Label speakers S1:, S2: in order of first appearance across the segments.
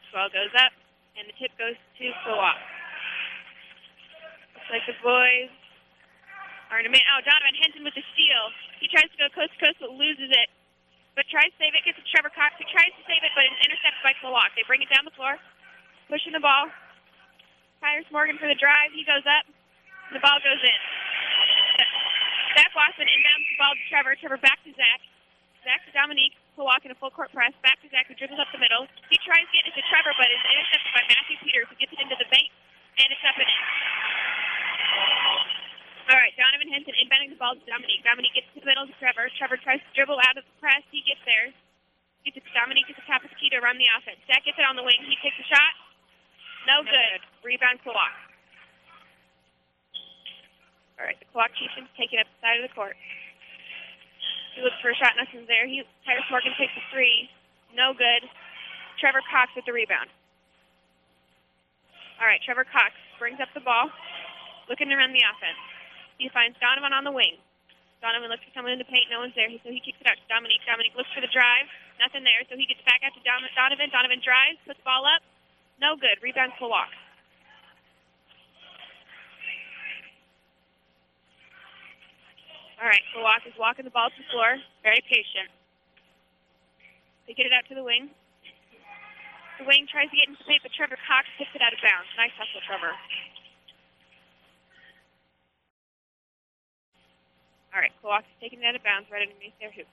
S1: Ball goes up, and the tip goes to Kowak. Looks like the boys are in a man. Oh, Donovan Henson with the steal. He tries to go coast to coast, but loses it. But tries to save it, gets to Trevor Cox, who tries to save it, but is intercepted by Kowak. They bring it down the floor, pushing the ball. Tyrus Morgan for the drive. He goes up. The ball goes in. Zach Watson inbounds the ball to Trevor. Trevor back to Zach. Zach to Dominique. Kowak in a full court press. Back to Zach, who dribbles up the middle. He tries to get it to Trevor, but is intercepted by Matthew Peters, who gets it into the paint, and it's up and in. All right, Donovan Henson inbounding the ball to Dominique. Dominique gets to the middle to Trevor. Trevor tries to dribble out of the press. He gets there. Gets it to Dominique at the top of the key to run the offense. Zach gets it on the wing. He takes a shot. No good. Rebound Kowak. All right, the Kowak Chieftains taking up the side of the court. He looks for a shot. Nothing's there. Tyrus Morgan takes a three. No good. Trevor Cox with the rebound. All right, Trevor Cox brings up the ball, looking to run the offense. He finds Donovan on the wing. Donovan looks for someone in the paint. No one's there, so he kicks it out to Dominique. Dominique looks for the drive. Nothing there, so he gets back out to Donovan. Donovan drives, puts the ball up. No good. Rebound Kowak. All right, Kowak is walking the ball to the floor. Very patient. They get it out to the wing. The wing tries to get into the paint, but Trevor Cox kicks it out of bounds. Nice hustle, Trevor. All right, Kowak is taking it out of bounds right underneath their hoop.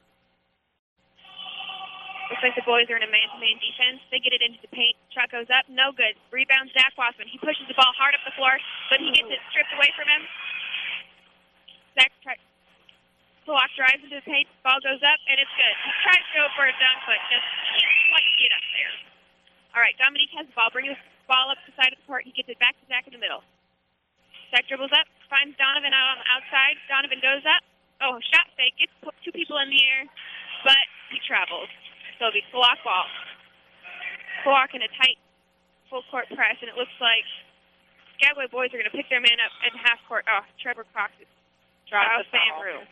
S1: Looks like the boys are in a man-to-man defense. They get it into the paint. Shot goes up. No good. Rebound Zach Wassman. He pushes the ball hard up the floor, but he gets it stripped away from him. Kowak drives into the paint. Ball goes up, and it's good. He tries to go for a dunk, but just can't quite get up there. All right, Dominique has the ball. Bringing the ball up the side of the court. He gets it back to Zach in the middle. Zach dribbles up, finds Donovan out on the outside. Donovan goes up. Oh, shot fake. Gets two people in the air, but he travels. So it'll be Kowak ball. Kowak in a tight full court press, and it looks like Skagway boys are going to pick their man up in half court. Oh, Trevor Cox is dropped the same room.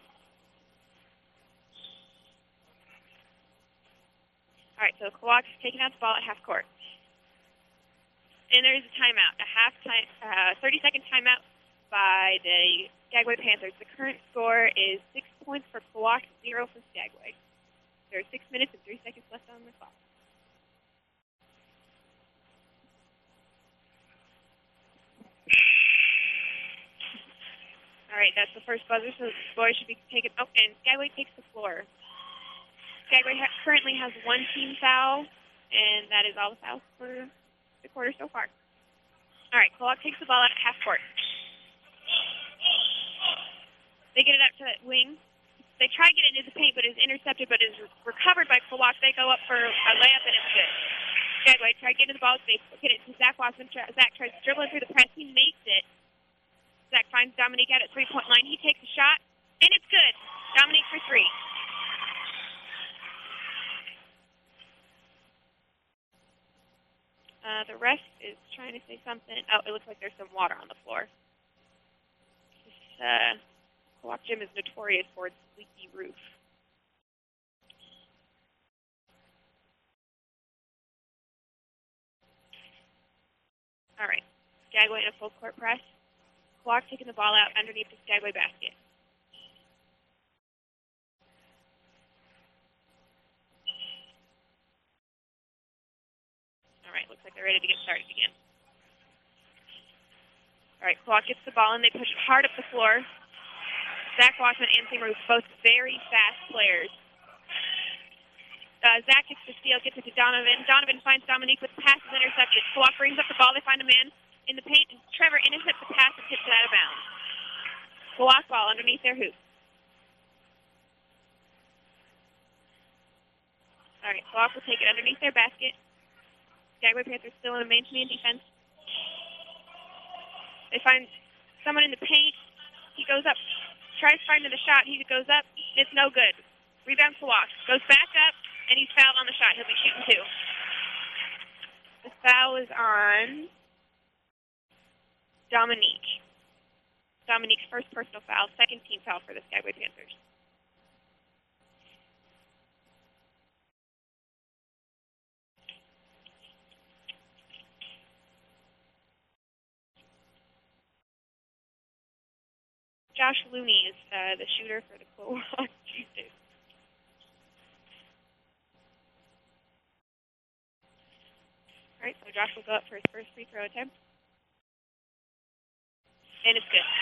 S1: All right, so Kowak is taking out the ball at half court. And there's a timeout, a 30-second timeout by the Skagway Panthers. The current score is 6 points for Kowak, 0 for Skagway. There are 6 minutes and 3 seconds left on the clock. All right, that's the first buzzer, so the boys should be taken. Oh, and Skagway takes the floor. Skagway currently has one team foul, and that is all the fouls for the quarter so far. All right, Kowak takes the ball out at half court. They get it up to that wing. They try to get it into the paint, but is intercepted, but is recovered by Kowak. They go up for a layup, and it's good. Skagway try to get into the ball. They get it to Zach Wassman. Zach tries to dribble through the press. He makes it. Zach finds Dominique out at three-point line. He takes a shot, and it's good. Dominique for three. The ref is trying to say something. Oh, it looks like there's some water on the floor. This Kowak Gym is notorious for its leaky roof. All right, Skagway in a full court press. Kowak taking the ball out underneath the Skagway basket. All right, looks like they're ready to get started again. All right, Kowak gets the ball, and they push it hard up the floor. Zach Wassman and Sam Ruth, both very fast players. Zach gets the steal, gets it to Donovan. Donovan finds Dominique with the pass is intercepted. Kowak brings up the ball. They find a man in the paint, and Trevor intercepts the pass and tips it out of bounds. Kowak ball underneath their hoop. All right, Kowak will take it underneath their basket. Skagway Panthers still in a man-to-man defense. They find someone in the paint. He goes up, tries to find the shot. He goes up. It's no good. Rebound Kowak. Goes back up, and he's fouled on the shot. He'll be shooting two. The foul is on Dominique. Dominique's first personal foul, second team foul for the Skagway Panthers. Josh Looney is the shooter for the Quahog Chieftains. All right, so Josh will go up for his first free throw attempt. And it's good.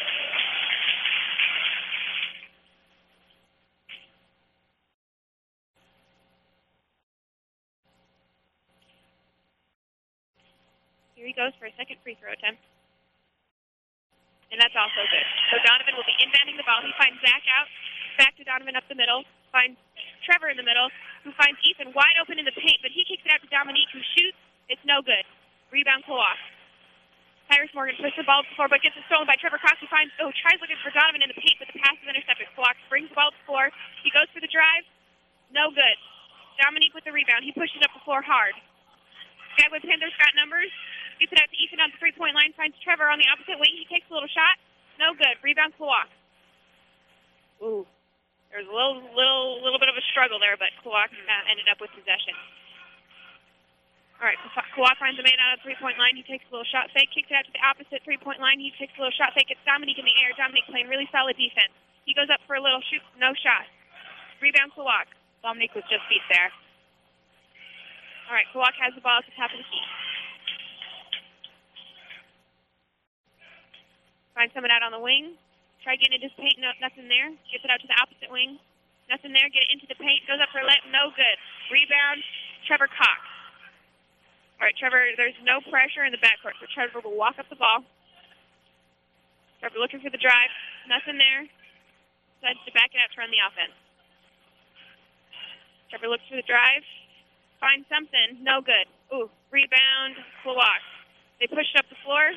S1: Here he goes for a second free throw attempt. And that's also good. So Donovan will be inbounding the ball. He finds Zach out. Back to Donovan up the middle. Finds Trevor in the middle, who finds Ethan wide open in the paint, but he kicks it out to Dominique, who shoots. It's no good. Rebound Quahog. Tyrus Morgan pushes the ball to the floor, but gets it stolen by Trevor Cox, who tries looking for Donovan in the paint, but the pass is intercepted. Quahog brings the ball to the floor. He goes for the drive. No good. Dominique with the rebound. He pushes up the floor hard. Skagway Panthers got numbers. Gets it out to Ethan on the three-point line. Finds Trevor on the opposite wing. He takes a little shot. No good. Rebound Quahog. Ooh. There's a little bit of a struggle there, but Quahog ended up with possession. All right, Quahog finds a man out of the three-point line. He takes a little shot fake, kicks it out to the opposite three-point line. He takes a little shot fake. It's Dominique in the air. Dominique playing really solid defense. He goes up for a little shoot, no shot. Rebound Quahog. Dominique was just beat there. All right, Quahog has the ball at the top of the key. Finds someone out on the wing. Try getting into his paint. No, nothing there. Gets it out to the opposite wing. Nothing there. Get it into the paint. Goes up for a layup. No good. Rebound, Trevor Cox. All right, Trevor, there's no pressure in the backcourt, so Trevor will walk up the ball. Trevor looking for the drive. Nothing there. Decides to back it out to run the offense. Trevor looks for the drive. Finds something. No good. Ooh, rebound, Quahog. They push it up the floor.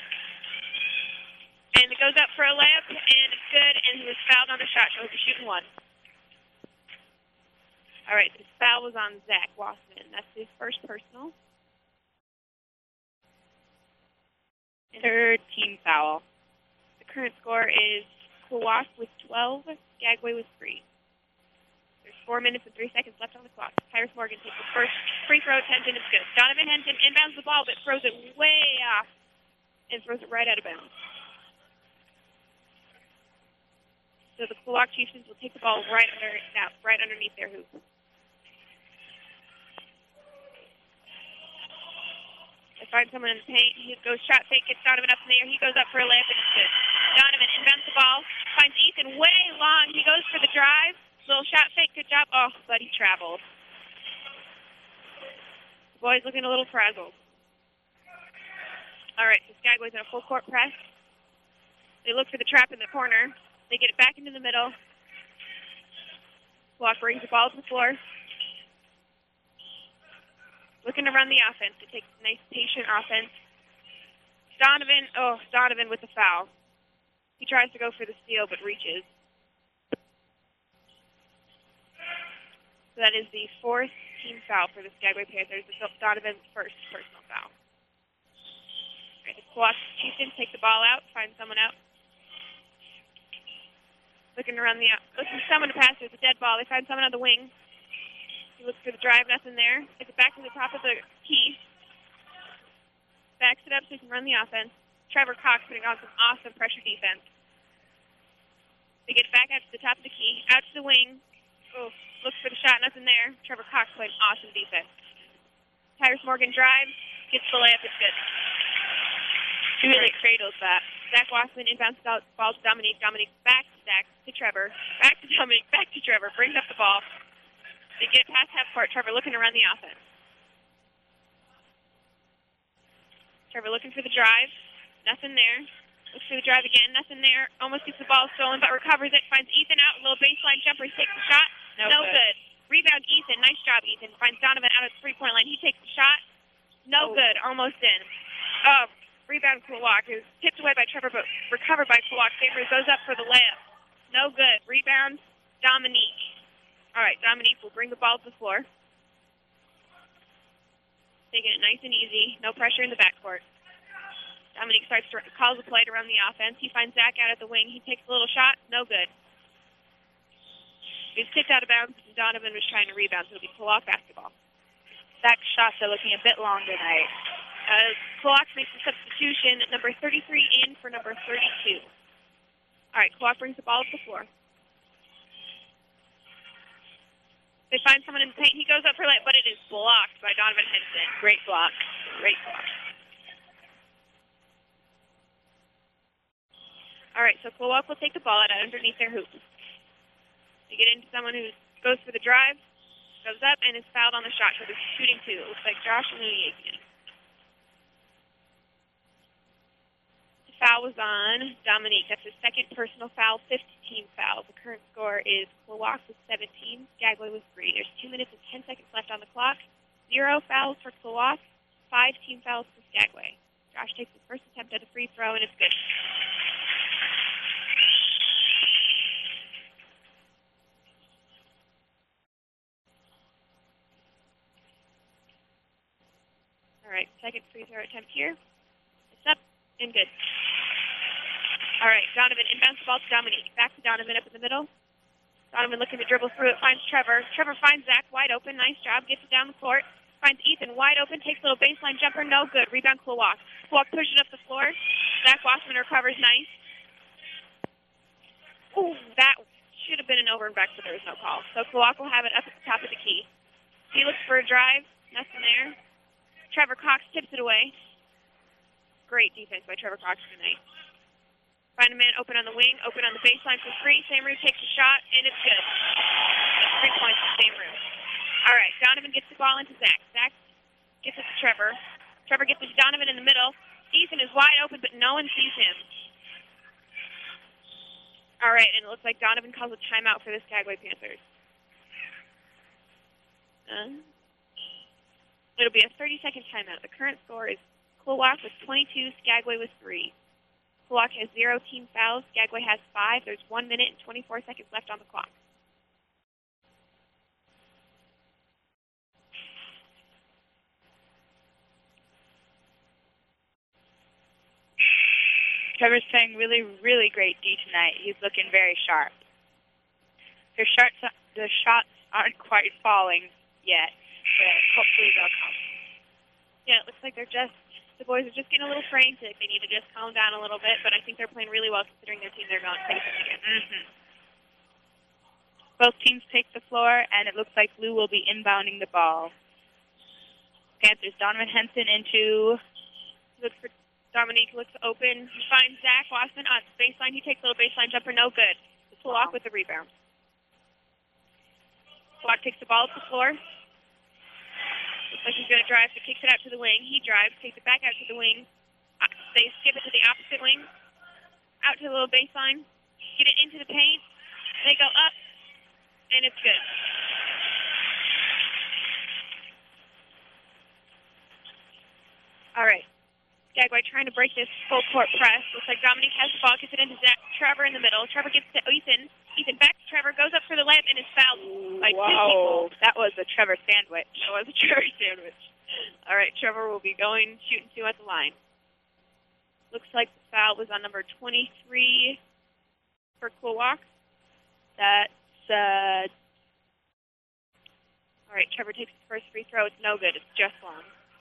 S1: And it goes up for a layup, and it's good, and he was fouled on the shot, so he'll be shooting one. All right, this foul was on Zach Wassman. That's his first personal. Third team foul. The current score is Quahog with 12, Skagway with 3. There's 4 minutes and 3 seconds left on the clock. Tyrus Morgan takes the first free throw attempt, and it's good. Donovan Henson inbounds the ball, but throws it way off and throws it right out of bounds. So the Quahog Chieftains will take the ball right underneath their hoop. They find someone in the paint. He goes shot fake, gets Donovan up in the air. He goes up for a layup, and it's good. Donovan inbounds the ball, finds Ethan way long. He goes for the drive. Little shot fake, good job. Oh, but he traveled. The boy's looking a little frazzled. All right, so Skagway's in a full court press. They look for the trap in the corner. They get it back into the middle. Quahog brings the ball to the floor. Looking to run the offense. It takes a nice, patient offense. Donovan with the foul. He tries to go for the steal, but reaches. So that is the fourth team foul for the Skagway Panthers. It's Donovan's first personal foul. All right, the Quahog Chieftains take the ball out, find someone out. Looking for someone to pass. There's a dead ball. They find someone on the wing. He looks for the drive. Nothing there. Gets it back to the top of the key. Backs it up so he can run the offense. Trevor Cox putting on some awesome pressure defense. They get it back out to the top of the key. Out to the wing. Oh, looks for the shot. Nothing there. Trevor Cox playing awesome defense. Tyrus Morgan drives. Gets the layup. It's good. He really cradles that. Zach Wassman inbounds the ball to Dominique. Dominique back to Zach, to Trevor. Back to Dominique, back to Trevor. Brings up the ball. They get it past half court. Trevor looking to run the offense. Trevor looking for the drive. Nothing there. Looks for the drive again. Nothing there. Almost gets the ball stolen, but recovers it. Finds Ethan out. A little baseline jumper. He takes the shot. No good. Rebound Ethan. Nice job, Ethan. Finds Donovan out of the three-point line. He takes the shot. No good. Almost in. Rebound Quahog, who's tipped away by Trevor, but recovered by Quahog. Favors goes up for the layup. No good. Rebound, Dominique. All right, Dominique will bring the ball to the floor. Taking it nice and easy. No pressure in the backcourt. Dominique calls a play to run the offense. He finds Zach out at the wing. He takes a little shot. No good. He's tipped out of bounds, and Donovan was trying to rebound, so it'll be Quahog basketball.
S2: Zach's shots are looking a bit long tonight.
S1: Quahog makes a substitution, number 33 in for number 32. All right, Kowak brings the ball up the floor. They find someone in the paint. He goes up for lay, but it is blocked by Donovan Henson.
S2: Great block.
S1: Great block. All right, so Kowak will take the ball out underneath their hoop. They get into someone who goes for the drive, goes up, and is fouled on the shot. So they're shooting two. It looks like Josh Looney again. The foul was on Dominique. That's his second personal foul, 15 fouls. The current score is Kowak with 17, Skagway with 3. There's 2 minutes and 10 seconds left on the clock. 0 fouls for Kowak, 5 team fouls for Skagway. Josh takes his first attempt at a free throw, and it's good. All right, second free throw attempt here. It's up and good. All right, Donovan inbounds the ball to Dominique. Back to Donovan up in the middle. Donovan looking to dribble through it, finds Trevor. Trevor finds Zach wide open. Nice job. Gets it down the court. Finds Ethan wide open. Takes a little baseline jumper. No good. Rebound Kowak. Kowak pushes it up the floor. Zach Wassman recovers. Nice. Ooh, that should have been an over and back, but there was no call. So Kowak will have it up at the top of the key. He looks for a drive. Nothing there. Trevor Cox tips it away. Great defense by Trevor Cox tonight. Find a man open on the wing, open on the baseline for three. Same Room takes a shot, and it's good. That's 3 points for Same Room. All right, Donovan gets the ball into Zach. Zach gets it to Trevor. Trevor gets it to Donovan in the middle. Ethan is wide open, but no one sees him. All right, and it looks like Donovan calls a timeout for the Skagway Panthers. It'll be a 30-second timeout. The current score is Kowak with 22, Skagway with 3. Kowak has 0 team fouls. Skagway has 5. There's 1 minute and 24 seconds left on the clock.
S2: Trevor's playing really, really great D tonight. He's looking very sharp. The shots aren't quite falling yet, but hopefully they'll come.
S1: Yeah, it looks like the boys are just getting a little frantic. They need to just calm down a little bit, but I think they're playing really well considering their team they're going to face again.
S2: Mm-hmm. Both teams take the floor, and it looks like Lou will be inbounding the ball. Panthers, Donovan Henson into...
S1: Looks for Dominique, looks open. He finds Zach Wassman on baseline. He takes a little baseline jumper, no good. Kowak with the rebound. Kowak takes the ball up the floor. Looks like he's going to drive, so kicks it out to the wing. He drives, takes it back out to the wing. They skip it to the opposite wing. Out to the little baseline. Get it into the paint. They go up, and it's good. All right. Skagway trying to break this full court press. Looks like Dominique has the ball, gets it into Trevor in the middle. Trevor gets to Ethan. Ethan back to Trevor, goes up for the layup, and is fouled by 2 people.
S2: That was a Trevor sandwich.
S1: That was a Trevor sandwich. All right, Trevor will be shooting 2 at the line. Looks like the foul was on number 23 for Kowak.
S2: That's,
S1: All right, Trevor takes his first free throw. It's no good. It's just long.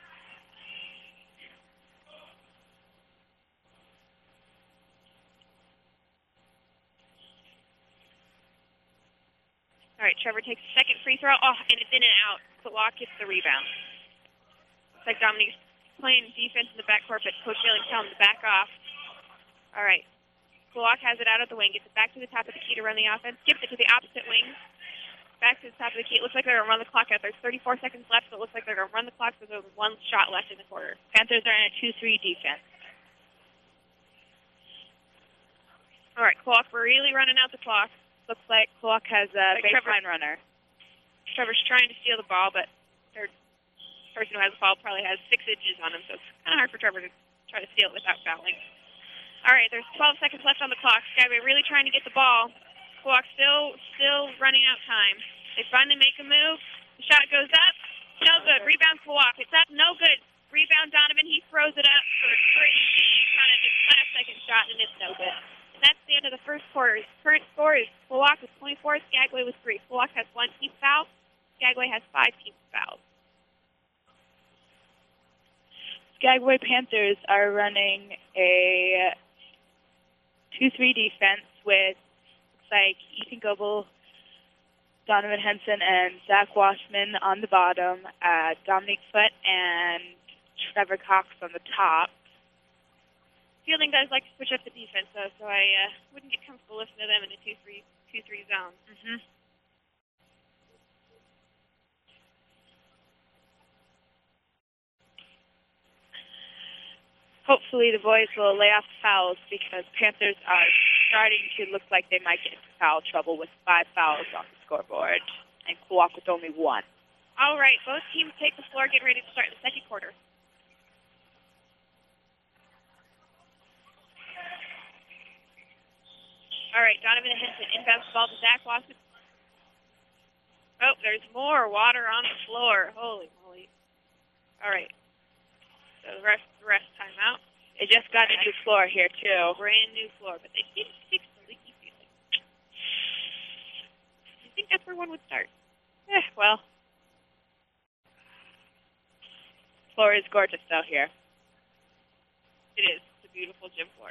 S1: All right, Trevor takes the second free throw. Oh, and it's in and out. Kowak gets the rebound. Looks like Dominique's playing defense in the backcourt, but Coach Yelling's telling him to back off. All right. Kowak has it out of the wing, gets it back to the top of the key to run the offense, skips it to the opposite wing, back to the top of the key. It looks like they're going to run the clock out. There's 34 seconds left, so it looks like they're going to run the clock, so there's 1 shot left in the quarter.
S2: Panthers are in a 2-3 defense.
S1: All right, Kowak really running out the clock.
S2: Looks like Kowak has a baseline runner.
S1: Trevor's trying to steal the ball, but their person who has the ball probably has 6 inches on him, so it's kind of hard for Trevor to try to steal it without fouling. All right, there's 12 seconds left on the clock. Skagway really trying to get the ball. Kowak still running out time. They finally make a move. The shot goes up. No good. Rebound Kowak. It's up. No good. Rebound Donovan. He throws it up for a crazy kind of just last-second shot, and it's no good. And that's the end of the first quarter. Current score is Kowak with 24, Skagway with 3. Kowak has 1 team foul. Skagway has 5 team fouls.
S2: Skagway Panthers are running a 2-3 defense with, looks like, Ethan Goebel, Donovan Henson, and Zach Wassman on the bottom, Dominique Foote and Trevor Cox on the top.
S1: Fielding guys like to switch up the defense, though, so I wouldn't get comfortable listening to them in a 2-3 zone.
S2: Mm-hmm. Hopefully the boys will lay off the fouls because Panthers are starting to look like they might get into foul trouble with 5 fouls on the scoreboard and Kuwak with only 1.
S1: All right, both teams take the floor, getting ready to start the second quarter. All right, Donovan Henson inbounds the ball to Zach Wassman. Oh, there's more water on the floor. Holy moly. All right. So the rest timeout.
S2: They just got a new floor here, too.
S1: Brand new floor, but they didn't fix the leaky ceiling. I think that's where one would start.
S2: Well. Floor is gorgeous, though, here.
S1: It is. It's a beautiful gym floor.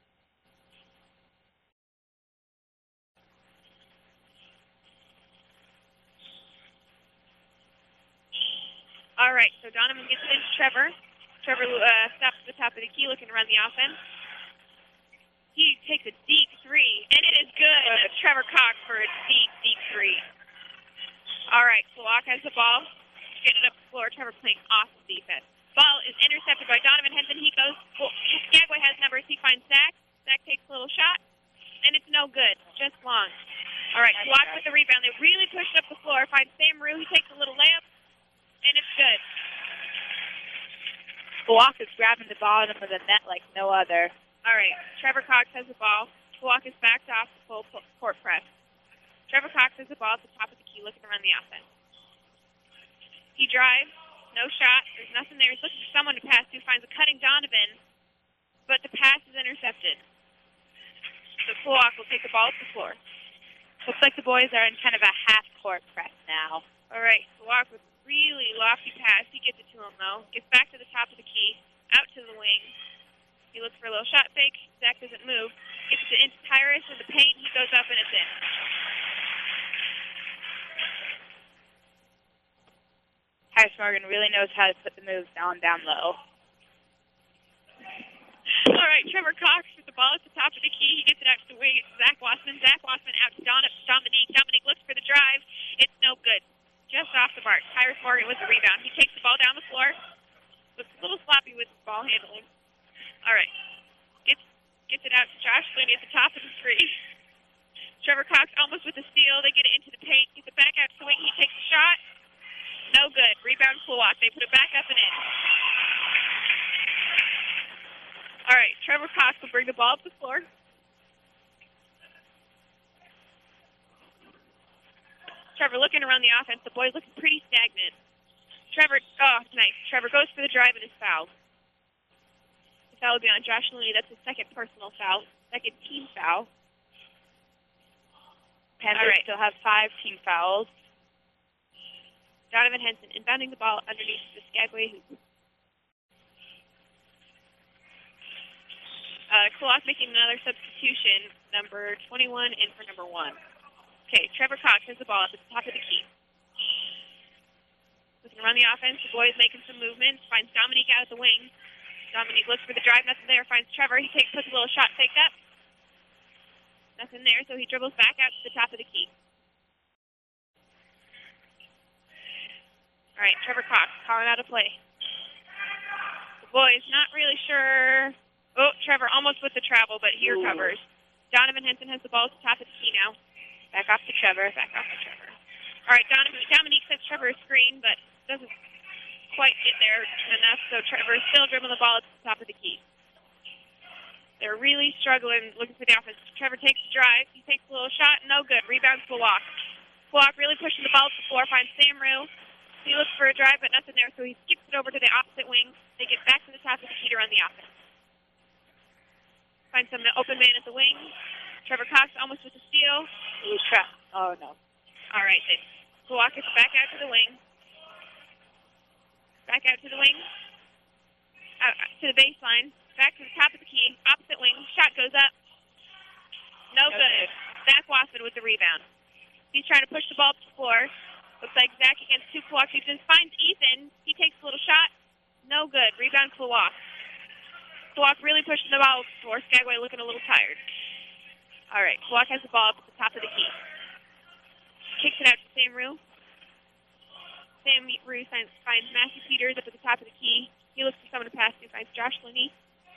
S1: All right, so Donovan gets it into Trevor. Trevor stops at the top of the key looking to run the offense. He takes a deep three, and it is good. That's Trevor Cox for a deep, deep three. All right, Kuwak has the ball. Getting it up the floor. Trevor playing awesome defense. Ball is intercepted by Donovan Henson. He goes. Skagway has numbers. He finds Zach. Zach takes a little shot, and it's no good. Just long. All right, Kuwak with the rebound. They really push it up the floor. Finds Sam Rue. He takes a little layup, and it's good.
S2: Kuwak is grabbing the bottom of the net like no other.
S1: All right, Trevor Cox has the ball. Kuwak is backed off the full court press. Trevor Cox has the ball at the top of the key looking to run the offense. He drives. No shot. There's nothing there. He's looking for someone to pass to. Finds a cutting Donovan, but the pass is intercepted. So Kuwak will take the ball up the floor.
S2: Looks like the boys are in kind of a half-court press now.
S1: All right, Kuwak with really lofty pass. He gets it to him, though. Gets back to the top of the key. Out to the wing. He looks for a little shot fake. Zach doesn't move. Gets it into Tyrus in the paint. He goes up, and it's in.
S2: Tyrus Morgan really knows how to put the moves down low.
S1: All right, Trevor Cox with the ball at the top of the key. He gets it out to the wing. It's Zach Wassman. Zach Wassman out to Dominique. Dominique looks for the drive. It's no good. Just off the mark. Tyrus Morgan with the rebound. He takes the ball down the floor. Looks a little sloppy with ball handling. All right. Gets it out to Josh Looney at the top of the three. Trevor Cox almost with the steal. They get it into the paint. Gets it back out to the wing. He takes a shot. No good. Rebound Kuwak. They put it back up and in. All right. Trevor Cox will bring the ball up the floor. Trevor looking around the offense. The boys looking pretty stagnant. Trevor, nice. Trevor goes for the drive and is fouled. The foul will be on Josh Looney. That's his second personal foul. Second team foul.
S2: Panthers still have 5 team fouls.
S1: Donovan Henson inbounding the ball underneath the Skagway hoop. Kuwak making another substitution. Number 21 in for number 1. Okay, Trevor Cox has the ball at the top of the key. Looking to run the offense. The boys making some movements. Finds Dominique out at the wing. Dominique looks for the drive. Nothing there. Finds Trevor. He puts a little shot fake up. Nothing there, so he dribbles back out to the top of the key. All right, Trevor Cox calling out a play. The boys not really sure. Oh, Trevor almost with the travel, but he recovers. Donovan Henson has the ball at the top of the key now. Back off to Trevor. All right, Dominique sets Trevor a screen, but doesn't quite get there enough, so Trevor is still dribbling the ball at the top of the key. They're really struggling looking for the offense. Trevor takes the drive. He takes a little shot. No good. Rebounds Kuwak. Kuwak really pushing the ball to the floor. Finds Sam Rue. He looks for a drive, but nothing there, so he skips it over to the opposite wing. They get back to the top of the key to run the offense. Find some open man at the wing. Trevor Cox almost with a steal.
S2: Oh, no.
S1: All right. Kuwak is back out to the wing. Back out to the wing. To the baseline. Back to the top of the key. Opposite wing. Shot goes up. No good. Zach Wasson with the rebound. He's trying to push the ball up the floor. Looks like Zach against two Kloak defense. Finds Ethan. He takes a little shot. No good. Rebound Kloak. Kloak really pushing the ball up the floor. Skagway looking a little tired. All right. Kloak has the ball up at the top of the key. Kicks it out to Sam Rue. Sam Rue finds Matthew Peters up at the top of the key. He looks for someone to pass to. Finds Josh Linney.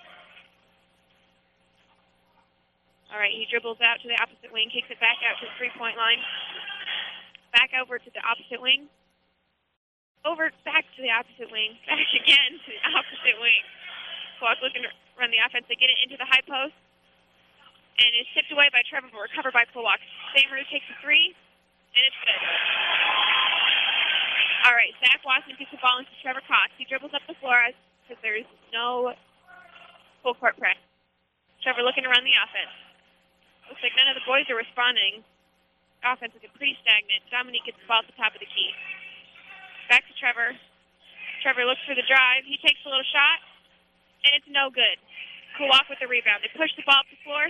S1: All right, he dribbles out to the opposite wing, kicks it back out to the three-point line. Back over to the opposite wing. Back to the opposite wing. Back again to the opposite wing. Kloak looking to run the offense. They get it into the high post. And it's tipped away by Trevor, but recovered by Kloak. Sam Rue takes a three, and it's good. All right, Zach Wasson gets the ball into Trevor Cox. He dribbles up the floor because there's no full court press. Trevor looking to run the offense. Looks like none of the boys are responding. Offense is pretty stagnant. Dominique gets the ball at the top of the key. Back to Trevor. Trevor looks for the drive. He takes a little shot, and it's no good. Kloak with the rebound. They push the ball up the floor.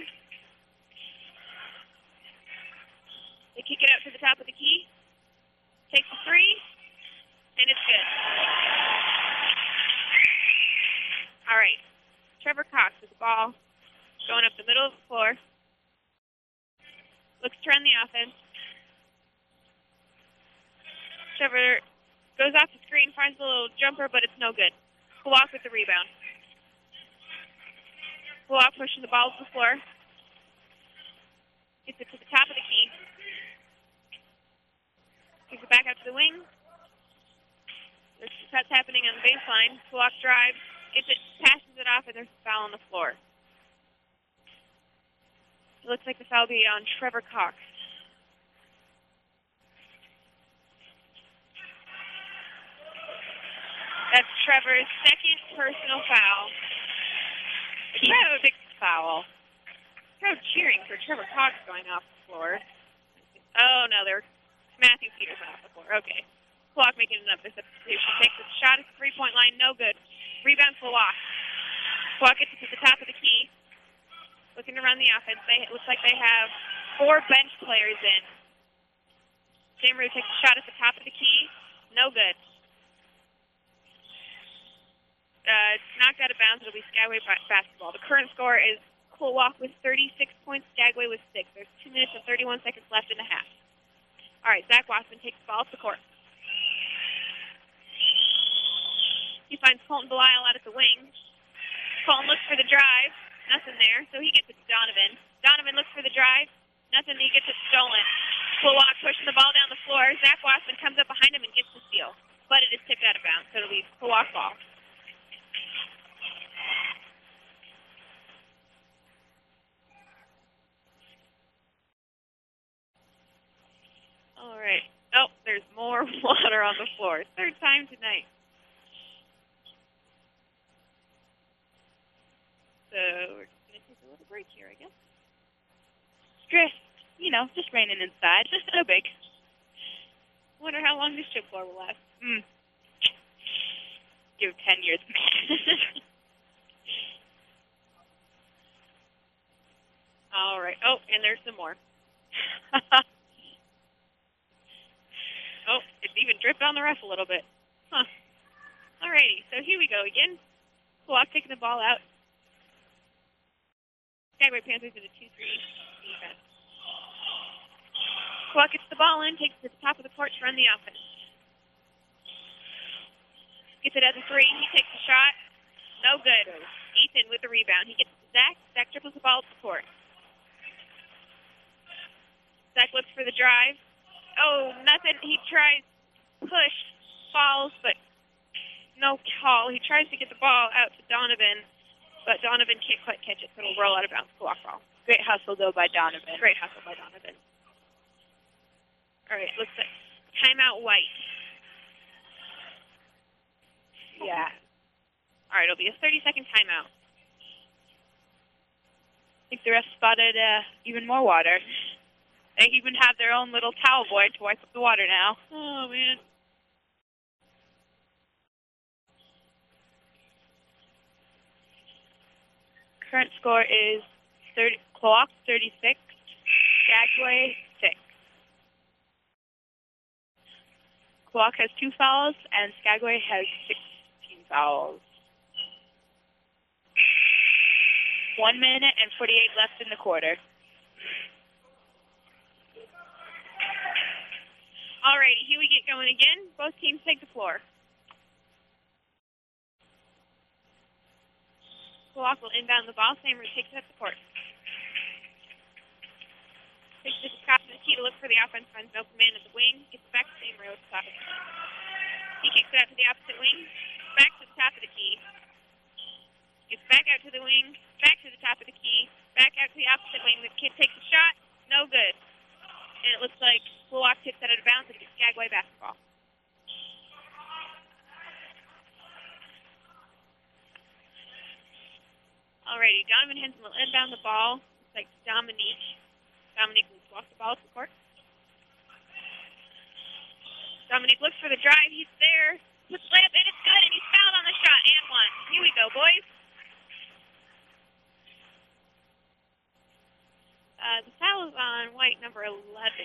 S1: They kick it out to the top of the key. Takes a three, and it's good. All right. Trevor Cox with the ball going up the middle of the floor. Looks to run the offense. Trevor goes off the screen, finds a little jumper, but it's no good. Kloak with the rebound. Kloak pushing the ball to the floor. Gets it to the top of the key. Gives it back out to the wing. There's cuts happening on the baseline. Kloak drives. Gets it, passes it off, and there's a foul on the floor. It looks like the foul will be on Trevor Cox. That's Trevor's second personal foul. The crowd, big foul. Crowd cheering for Trevor Cox going off the floor. Oh, no, Matthew Peters went off the floor. Okay. Kloak making another substitution. Takes a shot at the three-point line. No good. Rebound Kloak. Kloak gets it to the top of the key. Looking to run the offense. It looks like they have 4 bench players in. Sam Rue takes a shot at the top of the key. No good. It's knocked out of bounds. It'll be Skagway basketball. The current score is Kloak with 36 points, Skagway with 6. There's 2 minutes and 31 seconds left in the half. All right, Zach Wasson takes the ball off the court. He finds Colton Belisle out at the wing. Colton looks for the drive. Nothing there, so he gets it to Donovan. Donovan looks for the drive. Nothing, he gets it stolen. Kloak pushing the ball down the floor. Zach Wasson comes up behind him and gets the steal. But it is tipped out of bounds, so it'll be Kloak ball. All right. Oh, there's more water on the floor. Third time tonight. So we're going to take a little break here, I guess.
S2: Just raining inside. No big.
S1: Wonder how long this chip floor will last.
S2: Give 10 years.
S1: All right. Oh, and there's some more. Oh, it's even dripped on the ref a little bit. Huh. All righty. So here we go again. Kloak taking the ball out. Skagway Panthers in a 2-3 defense. Kloak gets the ball in, takes it to the top of the court to run the offense. Gets it at the three. He takes the shot. No good. Ethan with the rebound. He gets it to Zach. Zach dribbles the ball up the court. Zach looks for the drive. Oh, nothing. He tries push, falls, but no call. He tries to get the ball out to Donovan, but Donovan can't quite catch it, so it'll roll out of bounds. Kloak ball.
S2: Great hustle, though, by Donovan.
S1: Great hustle by Donovan. All right, looks like timeout White.
S2: Yeah.
S1: All right, it'll be a 30-second timeout.
S2: I think the ref spotted even more water. They even have their own little towel boy to wipe up the water now.
S1: Oh, man.
S2: Current score is Kloak 36, Skagway 6. Clock has 2 fouls, and Skagway has 16 fouls. 1 minute and 48 left in the quarter.
S1: Alrighty, here we get going again. Both teams take the floor. Clock will inbound the ball. Sam Rue takes it up the court. Takes it to the top of the key to look for the offense. Finds an open man at the wing. Gets back to Sam Rue at the top of the key. He kicks it out to the opposite wing. Back to the top of the key. Gets back out to the wing. Back to the top of the key. Back out to the opposite wing. The kid takes a shot. No good. And it looks like Fluwak tips that out of bounds and it's Skagway basketball. Alrighty, Donovan Henson will inbound the ball. Looks like Dominique. Dominique will walk the ball to the court. Dominique looks for the drive. He's there. Puts the layup in. It's good, and he's fouled on the shot. And one. Here we go, boys. The foul is on white number 11.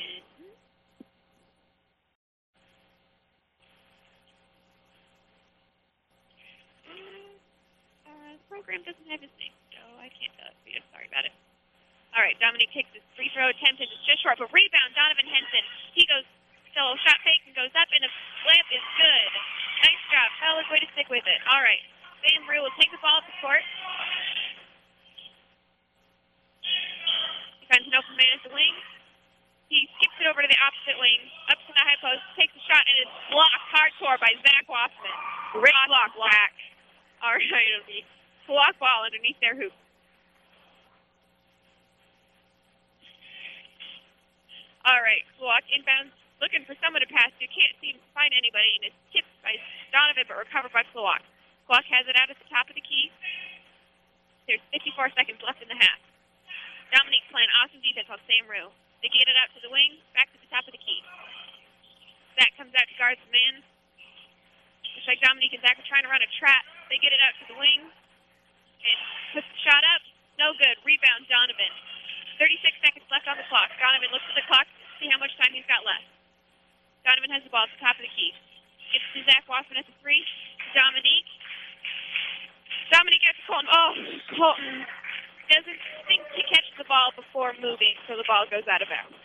S1: The program doesn't have his name, so I can't tell it. Sorry about it. All right, Dominique takes his free throw attempt, and it's just short, but rebound, Donovan Henson. He goes, still shot fake, and goes up, and the layup is good. Nice job. Fellas, way to stick with it. All right, Sam Rue will take the ball up the court. He finds an open man at the wing. He skips it over to the opposite wing, up to the high post, takes a shot, and it's blocked hardcore by Zach Wassman.
S2: Great block back.
S1: All right, it'll be block ball underneath their hoop. All right, Fluwak inbounds, looking for someone to pass to. Can't seem to find anybody, and it's tipped by Donovan, but recovered by Fluwak. Fluwak has it out at the top of the key. There's 54 seconds left in the half. Dominique playing awesome defense on Sam Rue. They get it out to the wing, back to the top of the key. Zach comes out to guard the man. Looks like Dominique and Zach are trying to run a trap. They get it out to the wing. And puts the shot up. No good. Rebound, Donovan. 36 seconds left on the clock. Donovan looks at the clock to see how much time he's got left. Donovan has the ball at the top of the key. Gets to Zach Wassman at the 3. Dominique. Dominique gets Colton. Oh, Colton doesn't think to catch the ball before moving, so the ball goes out of bounds.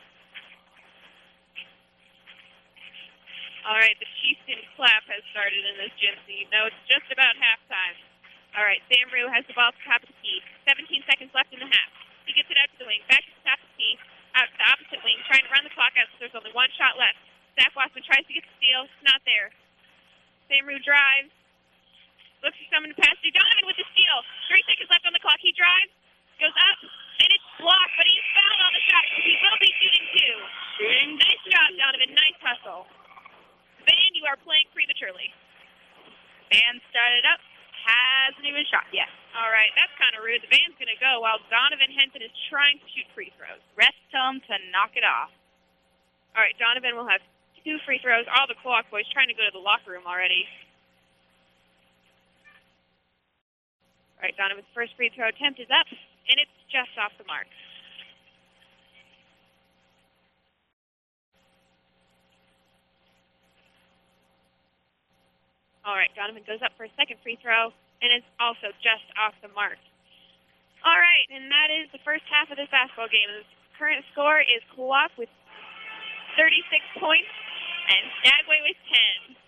S1: All right, the Chieftain clap has started in this gym, so you know it's just about halftime. All right, Sam Rue has the ball at the top of the key. 17 seconds left in the half. He gets it out to the wing, back to the top of the key, out to the opposite wing, trying to run the clock out, so there's only one shot left. Zach Wassman tries to get the steal. It's not there. Sam Rue drives. Looks for someone to pass to. Donovan with the steal. 3 seconds left on the clock. He drives, goes up, and it's blocked, but he's fouled on the shot, so he will be shooting 2. Nice job, Donovan. Nice hustle. Van, you are playing prematurely.
S2: Van started up. Hasn't even shot yet.
S1: All right, that's kind of rude. The Van's going to go while Donovan Henson is trying to shoot free throws.
S2: Rest him to knock it off.
S1: All right, Donovan will have 2 free throws. All the Clock boys trying to go to the locker room already. All right, Donovan's first free throw attempt is up, and it's just off the mark. All right, Donovan goes up for a second free throw, and it's also just off the mark. All right, and that is the first half of this basketball game. The current score is Clock with 36 points and Skagway with 10.